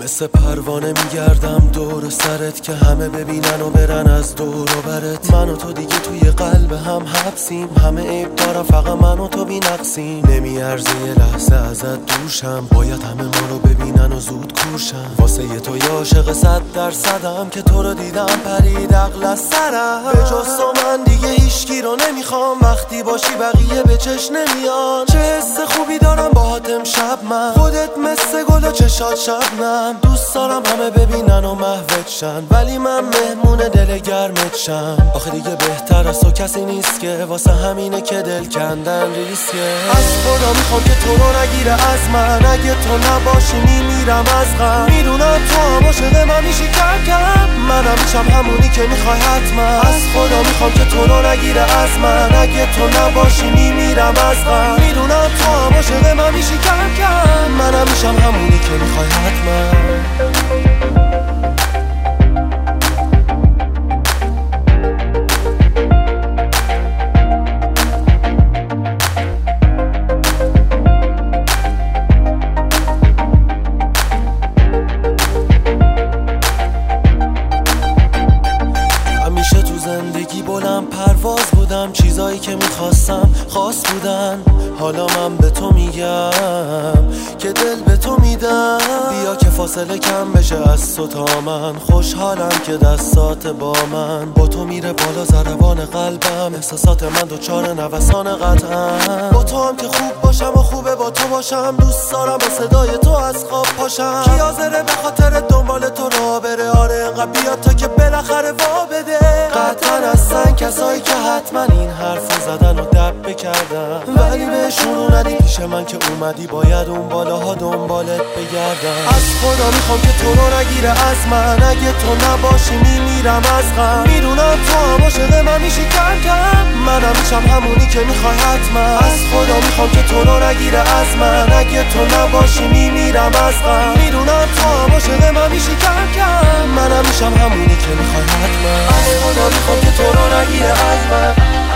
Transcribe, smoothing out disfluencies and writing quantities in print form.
مثل پروانه میگردم دور سرت که همه ببینن و برن از دور و برت. من و تو دیگه توی قلب هم حبسیم، همه عیب دارم فقط من و تو بی نقصیم. نمیارزه یه لحظه ازت دوشم، باید همه ما رو ببینن و زود کورشم. واسه یه تو یه عاشق 100%م که تو رو دیدم پرید عقل از سرم. به جز تو من دیگه هیچکی رو نمیخوام، وقتی باشی بقیه به چش نمیان. چه حس خوبی دارم باهات امشب من، خودت مثل گل و چشات شبنم. دوست دارم همه ببینن و محوت شن، ولی من مهمون دل گرمت شم. آخه دیگه بهتر از تو کسی نیست که واسه همینه که دل کندن ریسکه. از خدا میخوام که تو رو نگیره از من، اگه تو نباشی میمیرم از غم. میدونم تو هم عاشق من میشی کم کم، منم میشم همونی که میخوای حتما. از خدا میخوام که تو رو نگیره از من، اگه تو نباشی میمیرم از غم. میدونم تو هم عاشق من میشی کم کم، منم میشم همونی که میخوای حتما. زندگی بلند پرواز بودم، چیزایی که میخواستم خاص بودن. حالا من به تو میگم که دل به تو میدم. بیا که فاصله کم بشه از تو تا من، خوشحالم که دستات با من. با تو میره بالا ضربان قلبم، احساسات من دوچار نوسان قطعم. با تو هم که خوب باشم و خوبه با تو باشم، دوست دارم با صدای تو از خواب پاشم. کی حاضره به خاطر دنبال تو راه بره؟ آره انقدر بیا تا که بالاخره وا بده. قطعا هستن کسایی که حتما این حرفو زدن و دب بکردن، ولی بهشون ندی پیش من که اومدی باید اون بالاها دنبالت بگردم. از خدا میخوام که تو رو نگیره از من، اگه تو نباشی میمیرم از غم. میدونم تو هم عاشق من میشی کم کم، منم میشم همونی که میخوای حتما. از خدا میخوام که تو رو نگیره از من، اگه تو نباشی میمیرم از غم. میدونم تو هم عاشق من میشی کم کم، منم میشم همونی که میخوای حتما. از خدا میخوام که تو رو نگیره از من.